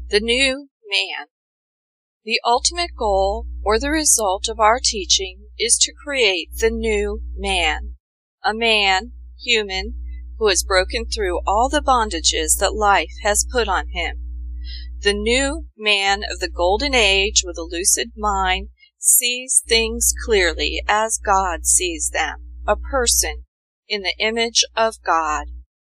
The new man. The ultimate goal or the result of our teaching is to create the new man, a man, human, who has broken through all the bondages that life has put on him. The new man of the golden age with a lucid mind sees things clearly as God sees them, a person in the image of God.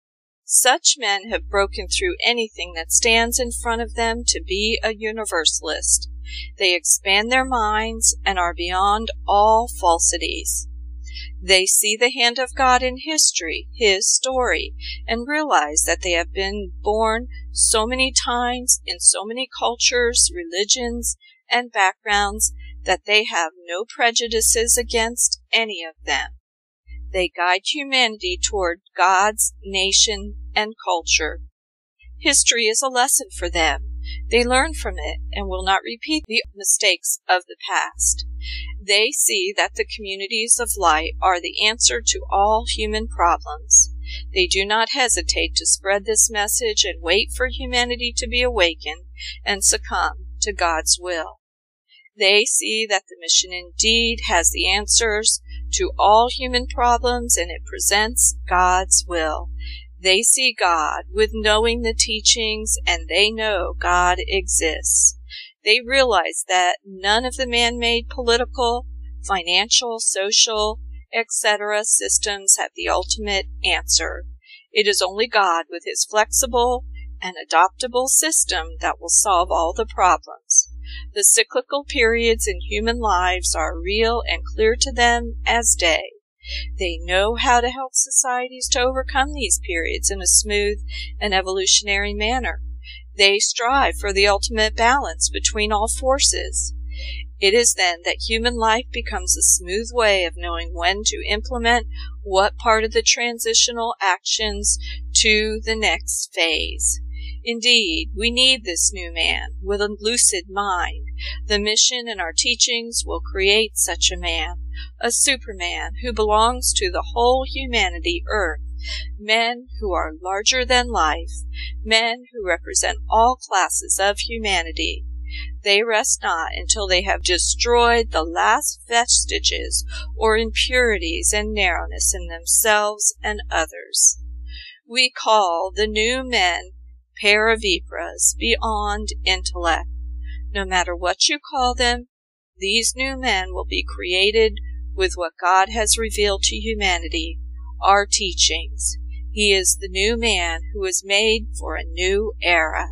Such men have broken through anything that stands in front of them to be a universalist. They expand their minds and are beyond all falsities. They see the hand of God in history, His story, and realize that they have been born so many times in so many cultures, religions, and backgrounds that they have no prejudices against any of them. They guide humanity toward God's nation and culture. History is a lesson for them. They learn from it and will not repeat the mistakes of the past. They see that the communities of light are the answer to all human problems. They do not hesitate to spread this message and wait for humanity to be awakened and succumb to God's will. They see that the mission indeed has the answers to all human problems and it presents God's will. They see God with knowing the teachings and they know God exists. They realize that none of the man-made political, financial, social, etc. systems have the ultimate answer. It is only God with His flexible and adoptable system that will solve all the problems. The cyclical periods in human lives are real and clear to them as day. They know how to help societies to overcome these periods in a smooth and evolutionary manner. They strive for the ultimate balance between all forces. It is then that human life becomes a smooth way of knowing when to implement what part of the transitional actions to the next phase. Indeed, we need this new man with a lucid mind. The mission and our teachings will create such a man, a superman who belongs to the whole humanity earth, men who are larger than life, men who represent all classes of humanity. They rest not until they have destroyed the last vestiges or impurities and narrowness in themselves and others. We call the new men Paravipras, beyond intellect. No matter what you call them, these new men will be created with what God has revealed to humanity, our teachings. He is the new man who is made for a new era.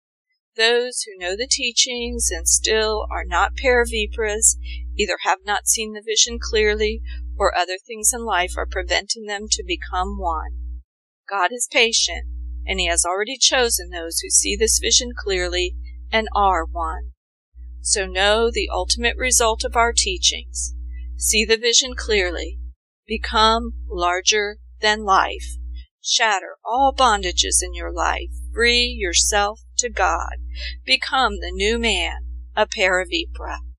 Those who know the teachings and still are not Paravipras either have not seen the vision clearly or other things in life are preventing them to become one. God is patient, and He has already chosen those who see this vision clearly and are one. So know the ultimate result of our teachings. See the vision clearly. Become larger than life. Shatter all bondages in your life. Free yourself to God. Become the new man, a Paravipra.